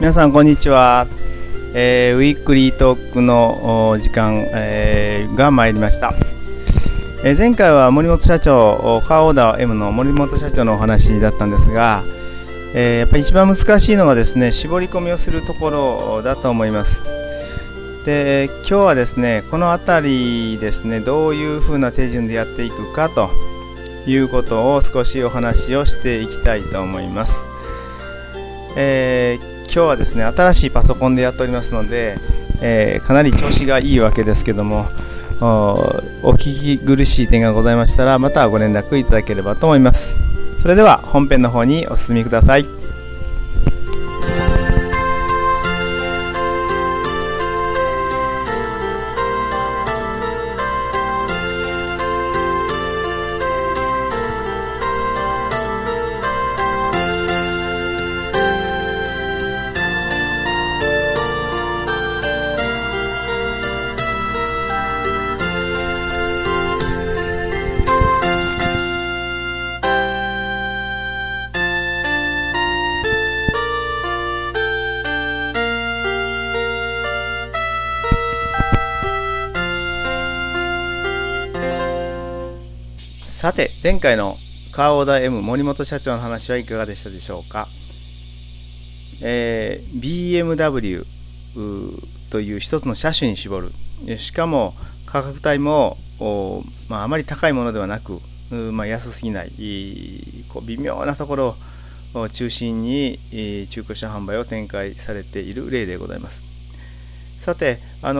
皆さんこんにちは。ウィークリートークの時間、が参りました。前回は森本社長、カーオーダー M の森本社長のお話だったんですが、やっぱり一番難しいのがですね、絞り込みをするところだと思います。で、今日はですね、このあたりですね、どういうふうな手順でやっていくかということを少しお話をしていきたいと思います。今日はですね、新しいパソコンでやっておりますので、かなり調子がいいわけですけども、お聞き苦しい点がございましたらまたご連絡いただければと思います。それでは本編の方にお進みください。さて、前回のカーオーダー M 森本社長の話はいかがでしたでしょうか。BMW という一つの車種に絞る。しかも価格帯もあまり高いものではなく、安すぎない、微妙なところを中心に中古車販売を展開されている例でございます。さて、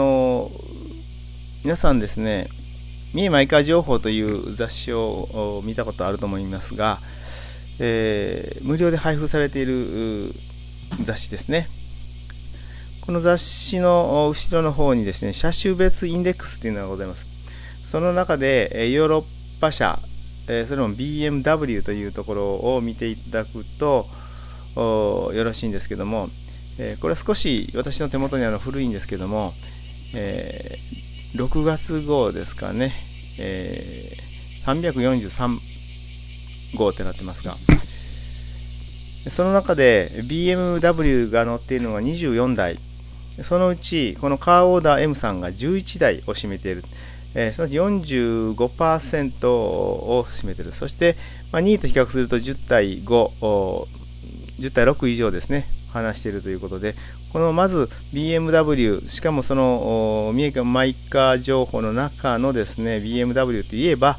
皆さんですね、三重マイカー情報という雑誌を見たことあると思いますが、無料で配布されている雑誌ですね。この雑誌の後ろの方にですね、車種別インデックスというのがございます。その中でヨーロッパ車、それも BMW というところを見ていただくとよろしいんですけども、これは少し私の手元に古いんですけども、6月号ですかね、343号ってなってますが、その中で BMW が載っているのが24台、そのうちこのカーオーダー M さんが11台を占めている、そのうち 45% を占めている。そして、2位と比較すると10対5、10対6以上ですね、話しているということで、このまず BMW、しかもその三重県マイカー情報の中のですね、 BMW といえば、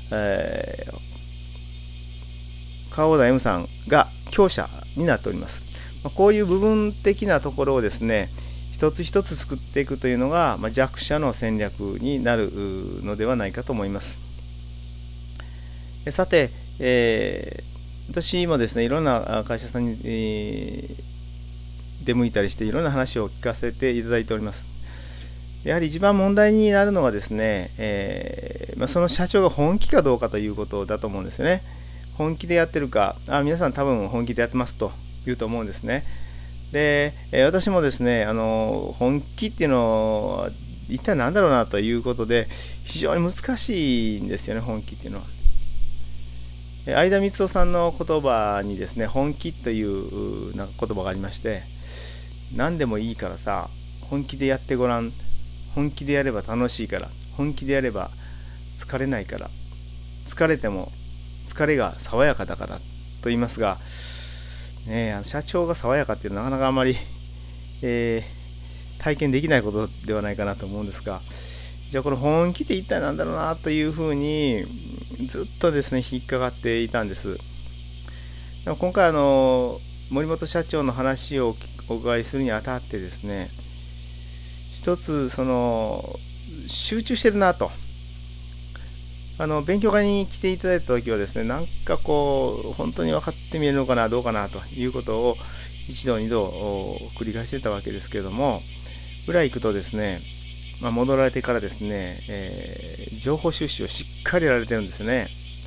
カーオーダー M さんが強者になっております。こういう部分的なところをですね、一つ一つ作っていくというのが、弱者の戦略になるのではないかと思います。さて、私もですね、いろんな会社さんに、出向いたりしていろんな話を聞かせていただいております。やはり一番問題になるのがですね、その社長が本気かどうかということだと思うんですよね。本気でやってるか、皆さん多分本気でやってますと言うと思うんですね。で、私もですね、本気っていうのは一体何だろうなということで非常に難しいんですよね、本気っていうのは。相田光夫さんの言葉にですね、本気という言葉がありまして、何でもいいからさ、本気でやってごらん、本気でやれば楽しいから、本気でやれば疲れないから、疲れても疲れが爽やかだからと言いますが、社長が爽やかっていうのはなかなかあまり、体験できないことではないかなと思うんですが、じゃあこの本気って一体何だろうなというふうにずっとですね引っかかっていたんです。でも今回森本社長の話をお伺いするにあたってですね、一つ集中してるなと、勉強会に来ていただいた時はですね、なんか本当に分かってみるのかなどうかなということを一度二度繰り返してたわけですけれども、裏行くとですね、戻られてからですね、情報収集をしっかりやられてるんですよね。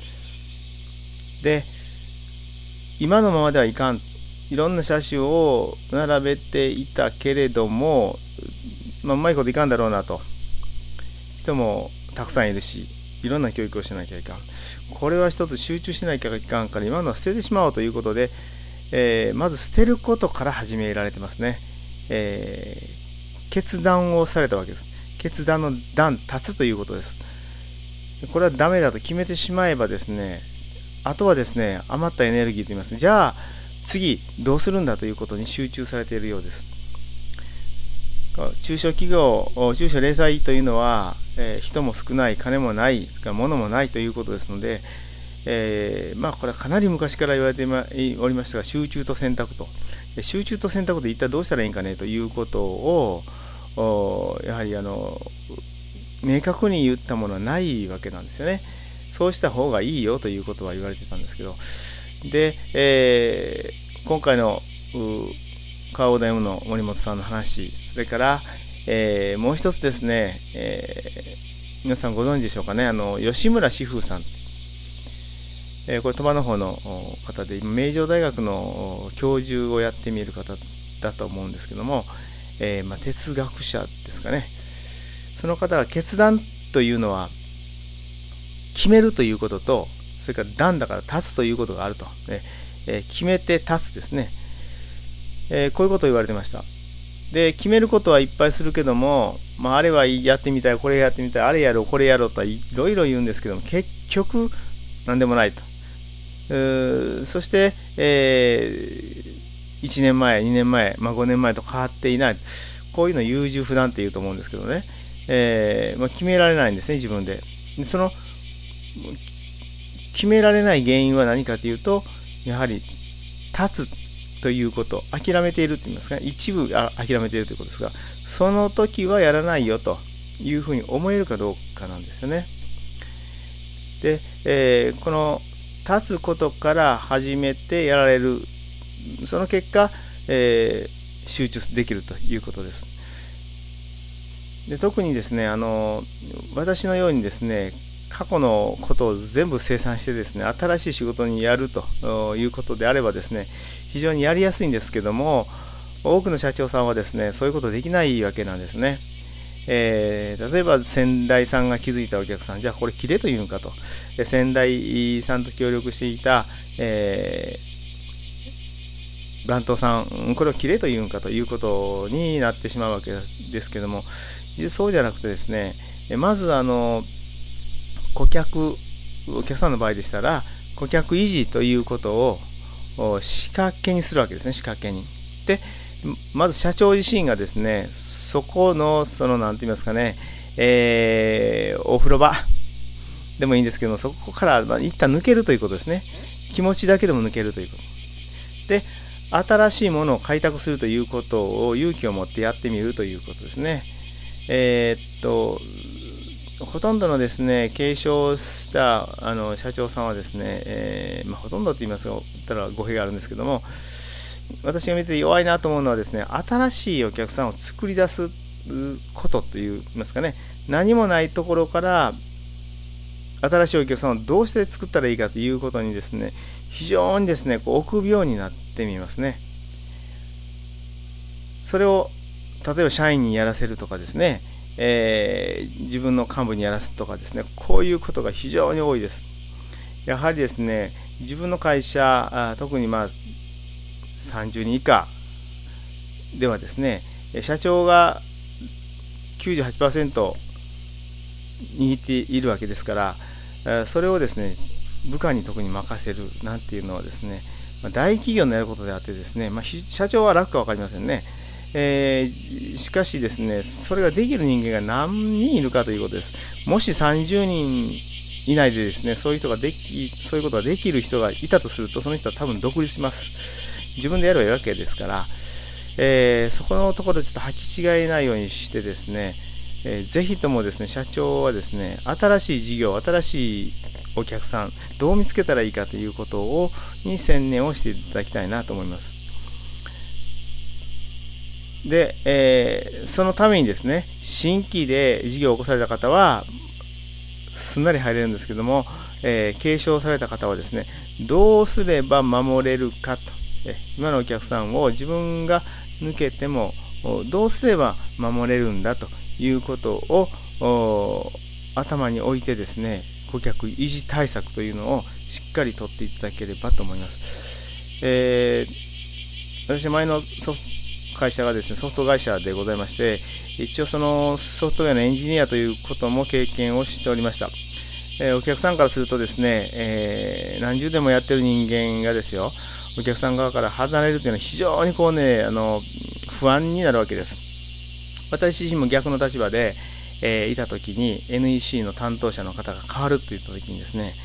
で、今のままではいかん、いろんな車種を並べていたけれども、うまいこといかんだろうなと、人もたくさんいるし、いろんな教育をしなきゃいかん、これは一つ集中しなきゃいかんから今のは捨ててしまおうということで、 まず捨てることから始められてますね。決断をされたわけです。決断の断、立つということです。これはダメだと決めてしまえばですね、あとはですね、余ったエネルギーといいます。じゃあ次どうするんだということに集中されているようです。中小企業、中小零細というのは、人も少ない、金もない、物もないということですので、これはかなり昔から言われておりましたが、集中と選択と。集中と選択で一体どうしたらいいんかねということを、やはり明確に言ったものはないわけなんですよね。そうした方がいいよということは言われてたんですけど、で、今回の川尾大夫の森本さんの話、それから、もう一つですね、皆さんご存知でしょうかね、吉村志風さん、これ鳥羽の方の方で、名城大学の教授をやってみる方だと思うんですけども、哲学者ですかね。その方が決断というのは決めるということと、それから断だから立つということがあると、決めて立つですね、こういうことを言われてました。で、決めることはいっぱいするけども、あれはやってみたい、これやってみたい、あれやろうこれやろうといろいろ言うんですけども、結局何でもないと。そして、1年前2年前、5年前と変わっていない、こういうのを優柔不断って言うと思うんですけどね、決められないんですね、自分で。その決められない原因は何かというと、やはり立つということ、諦めていると言いますか、一部諦めているということですが、その時はやらないよというふうに思えるかどうかなんですよね。で、この立つことから始めてやられる、その結果、集中できるということです。で、特にですね、私のようにですね、過去のことを全部清算してですね、新しい仕事にやるということであればですね、非常にやりやすいんですけども、多くの社長さんはですね、そういうことできないわけなんですね。例えば先代さんが気づいたお客さん、じゃあこれ切れというんかと。先代さんと協力していた、番頭さん、これを切れというんかということになってしまうわけですけども、そうじゃなくてですね、まずお客さんの場合でしたら、顧客維持ということを仕掛けにするわけですね、仕掛けに。で、まず社長自身がですね、そこの、なんて言いますかね、お風呂場でもいいんですけども、そこから一旦抜けるということですね。気持ちだけでも抜けるということ。で、新しいものを開拓するということを勇気を持ってやってみるということですね。ほとんどのですね、継承した社長さんはですね、ほとんどって言いますが、言ったら語弊があるんですけども、私が見て弱いなと思うのはですね、新しいお客さんを作り出すことといいますかね、何もないところから新しいお客さんをどうして作ったらいいかということにですね、非常にですね、臆病になってみますね。それを例えば社員にやらせるとかですね、自分の幹部にやらすとかですね、こういうことが非常に多いです。やはりですね、自分の会社、特に30人以下ではですね、社長が 98% 握っているわけですから、それをですね、部下に特に任せるなんていうのはですね、大企業のやることであってですね、社長は楽か分かりませんね。しかしですね、それができる人間が何人いるかということです。もし30人以内でですね、そういうことができる人がいたとすると、その人は多分独立します。自分でやればいいわけですから、そこのところでちょっと履き違えないようにしてですね、ぜひともですね、社長はですね、新しい事業、新しいお客さん、どう見つけたらいいかということに専念をしていただきたいなと思います。で、そのためにですね、新規で事業を起こされた方はすんなり入れるんですけども、継承された方はですね、どうすれば守れるかと、今のお客さんを自分が抜けてもどうすれば守れるんだということを頭に置いてですね、顧客維持対策というのをしっかりとっていただければと思います。 私前の会社がですね、ソフト会社でございまして、一応そのソフトウェアのエンジニアということも経験をしておりました。お客さんからするとですね、何十年もやってる人間がですよ、お客さん側から離れるというのは非常に不安になるわけです。私自身も逆の立場で、いたときに NEC の担当者の方が変わるといったときにですね、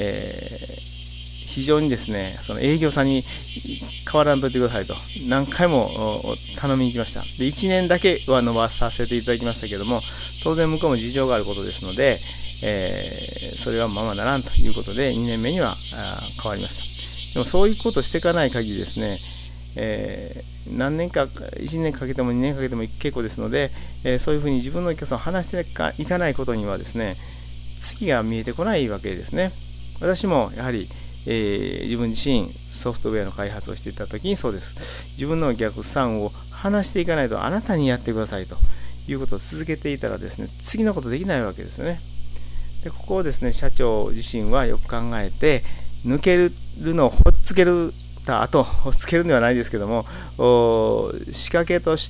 非常にですね、その営業さんに変わらんといてくださいと何回も頼みに来ました。で、1年だけは伸ばさせていただきましたけども、当然向こうも事情があることですので、それはままならんということで2年目には変わりました。でもそういうことをしていかない限りですね、何年か1年かけても2年かけても結構ですので、そういうふうに自分のお客さんを話していかないことにはですね、次が見えてこないわけですね。私もやはり、自分自身ソフトウェアの開発をしていたときにそうです。自分のお客さんを話していかないと、あなたにやってくださいということを続けていたらですね、次のことできないわけですよね。で、ここをですね、社長自身はよく考えて、抜けるのをほっつけるあとほっつけるんではないですけども、仕掛けとして、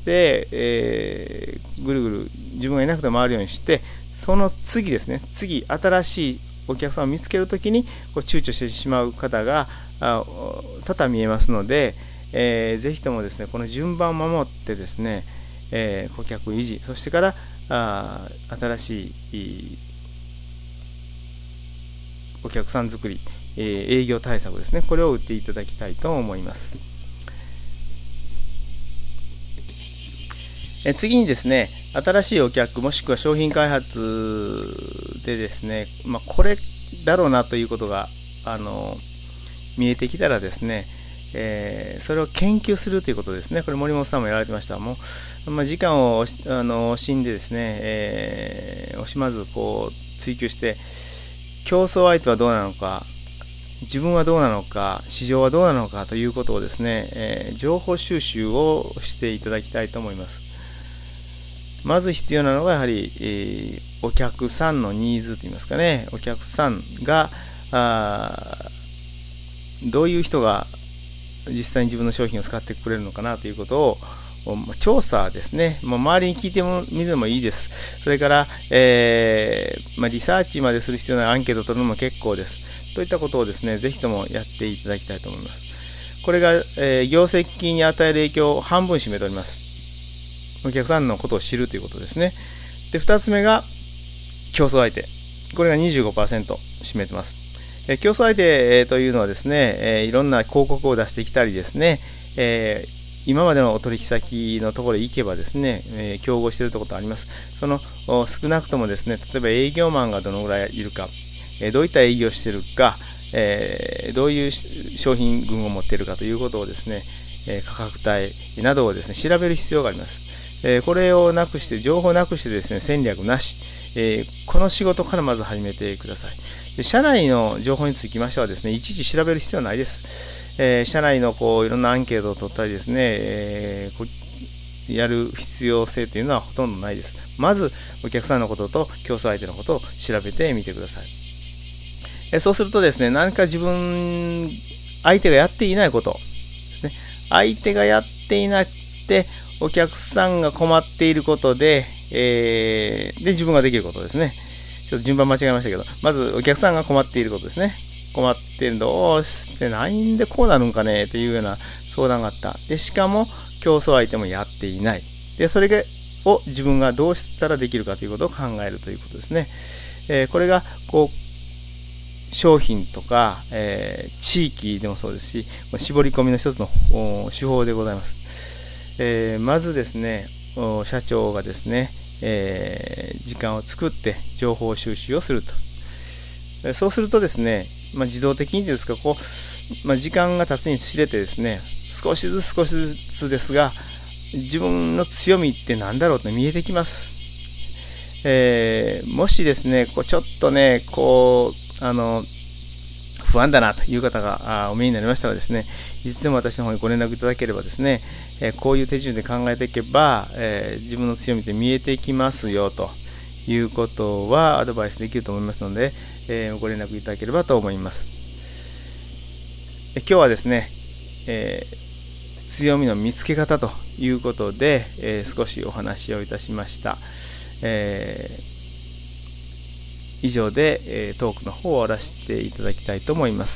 ぐるぐる自分がいなくても回るようにして、その次ですね、次新しいお客さんを見つけるときに躊躇してしまう方が多々見えますので、ぜひともですね、この順番を守ってですね、顧客維持、そしてから新しいお客さん作り、営業対策ですね、これを打っていただきたいと思います。次にですね、新しいお客もしくは商品開発でですね、これだろうなということが見えてきたらですね、それを研究するということですね。これ森本さんもやられてました。時間を惜しんでですね、惜しまず追求して、競争相手はどうなのか、自分はどうなのか、市場はどうなのかということをですね、情報収集をしていただきたいと思います。まず必要なのがやはり、お客さんのニーズといいますかね、お客さんがどういう人が実際に自分の商品を使ってくれるのかなということを調査ですね、周りに聞いてみるのもいいです。それから、リサーチまでする必要ないアンケートを取るのも結構です。といったことをですね、ぜひともやっていただきたいと思います。これが、業績に与える影響を半分占めております。お客さんのことを知るということですね。で、2つ目が競争相手。これが 25% 占めてます。競争相手というのはですね、いろんな広告を出してきたりですね、今までのお取引先のところへ行けばですね、競合しているところあります。その少なくともですね、例えば営業マンがどのぐらいいるか、どういった営業をしているか、どういう商品群を持っているかということをですね、価格帯などをですね、調べる必要があります。これをなくして、情報をなくしてですね、戦略なし、この仕事からまず始めてください。で、社内の情報につきましてはですね、いちいち調べる必要はないです。社内のいろんなアンケートを取ったりですね、やる必要性というのはほとんどないです。まずお客さんのことと競争相手のことを調べてみてください。そうするとですね、何か相手がやっていないことですね、相手がやっていなくてお客さんが困っていることで、自分ができることですね。ちょっと順番間違えましたけど、まずお客さんが困っていることですね。困っているのどうしてなんでこうなるんかねというような相談があった。で、しかも競争相手もやっていない。で、それを自分がどうしたらできるかということを考えるということですね。これが商品とか、地域でもそうですし、絞り込みの一つの手法でございます。まずですね、社長がですね、時間を作って情報収集をすると。そうするとですね、自動的にですか、時間が経つにつれてですね、少しずつですが、自分の強みって何だろうと見えてきます。もしですね、ちょっとね、不安だなという方がお見えになりましたらですね、いつでも私の方にご連絡いただければですね、こういう手順で考えていけば、自分の強みって見えてきますよということはアドバイスできると思いますので、ご連絡いただければと思います。今日はですね、 強みの見つけ方ということで、少しお話をいたしました。以上で、トークの方を終わらせていただきたいと思います。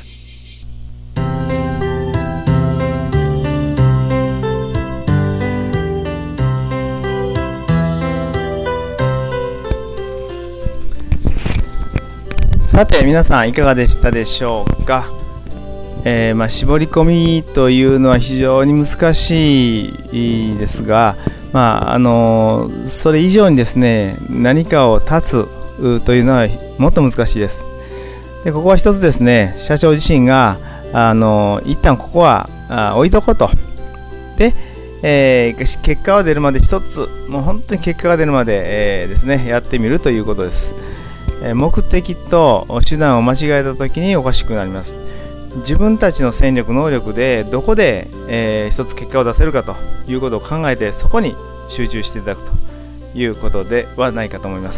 さて皆さんいかがでしたでしょうか。絞り込みというのは非常に難しいですが、それ以上にですね、何かを断つというのはもっと難しいです。でここは一つですね、社長自身が一旦ここは置いとこうと。で、結果が出るまで一つ、もう本当に結果が出るまで、ですね、やってみるということです。目的と手段を間違えたときにおかしくなります。自分たちの戦力能力でどこで、一つ結果を出せるかということを考えて、そこに集中していただくということではないかと思います。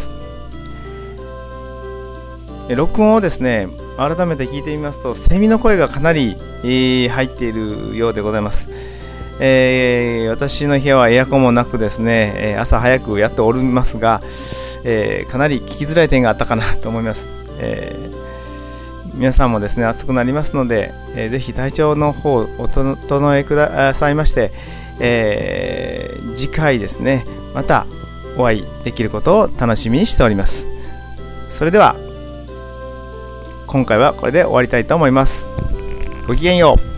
録音をですね、改めて聞いてみますと、セミの声がかなり、入っているようでございます。私の部屋はエアコンもなくですね、朝早くやっておりますが、かなり聞きづらい点があったかなと思います。皆さんもですね、暑くなりますので、ぜひ体調の方をお整えくださいまして、次回ですね、またお会いできることを楽しみにしております。それでは今回はこれで終わりたいと思います。ごきげんよう。